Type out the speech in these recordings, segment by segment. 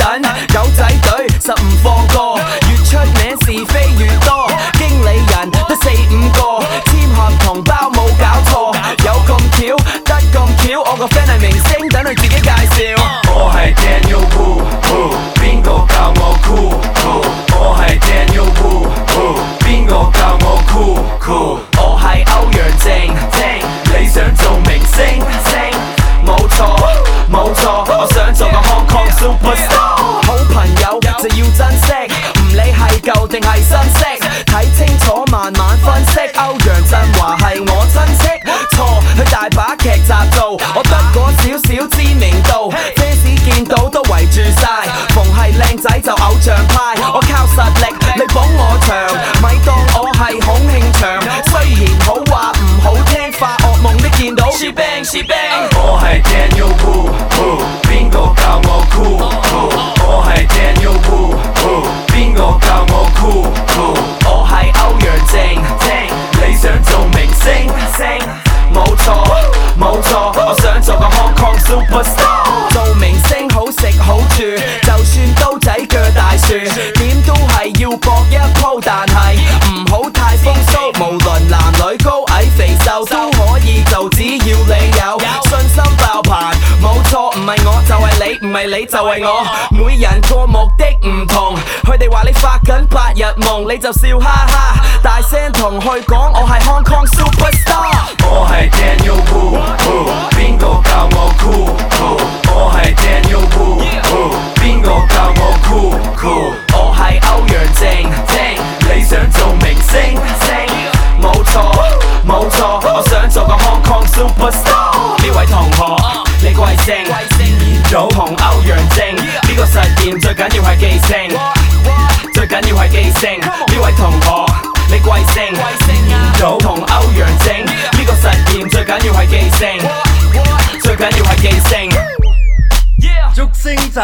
等，狗仔隊實唔放過，越出名是非越多，經理人得4、5個，簽合同包冇搞錯，有咁巧得咁巧，我個 friend 係明星，等佢自己介紹。 我係 Daniel Wu， 邊個教我 cool？ 我係 Daniel Wu， 邊個教我 cool？ 我係歐陽靖， 你想做明星？ 冇錯冇錯，我想做個 Hong Kong superstar。好朋友就要珍惜，唔理係舊定係新式，睇清楚慢慢分析。歐陽震華係我親戚，錯佢大把劇集做，我得嗰少少知名度，fans見到都圍住晒，逢係靚仔就偶像派，我靠實力你捧我場，咪當我係孔慶祥。雖然好話唔好聽，發惡夢都見到。She bang she bang。 我係 Daniel Wu， 邊個教我 cool？ 我係 Daniel Wu， 邊個教我 cool？ 我係歐陽靖， 你想做明星？ 冇錯冇錯，我想做個 Hong Kong superstar。做明星好食好住，就算刀仔鋸大樹，點都係要搏一鋪，但係唔好太風騷。無論男女高矮肥瘦都可以做，只要你有信心爆棚。冇錯，唔係我就係你，唔係你就係我。每人個目的唔同，佢哋話你發緊8日夢，你就笑哈哈，大聲同佢講我係 Hong Kong superstar。 我係 Daniel Wu， 邊個教我 cool？ 我係 Daniel Wu， 邊個教我 cool？ 我係歐陽靖， 你想做明星？ 冇錯冇錯，我想做個 Hong Kong superstar。呢位同學，你貴姓？ 早同歐陽靖，呢個實驗最緊要係記性，最緊要係記性。呢位同學，你貴姓？ 早同歐陽靖，呢個實驗最緊要係記性，最緊要係記性。 竹星仔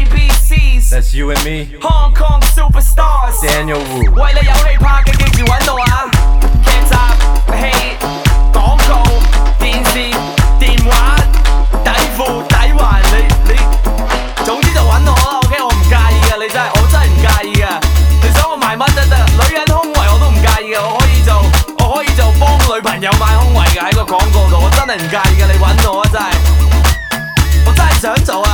ABCs ，That's you and me， Hong Kong superstars。 Daniel Wu。 喂，你有戲拍嘅記住揾我啊！劇集、戲、廣告、電視、電話、底褲、底環，你總之就揾我啦 ，OK？ 我唔介意嘅，你真係我真係唔介意嘅。你想我賣乜都得，女人胸圍我都唔介意嘅，我可以做幫女朋友買胸圍嘅喺個廣告度，我真係唔介意嘅，你揾我啊真係，我真係想做啊！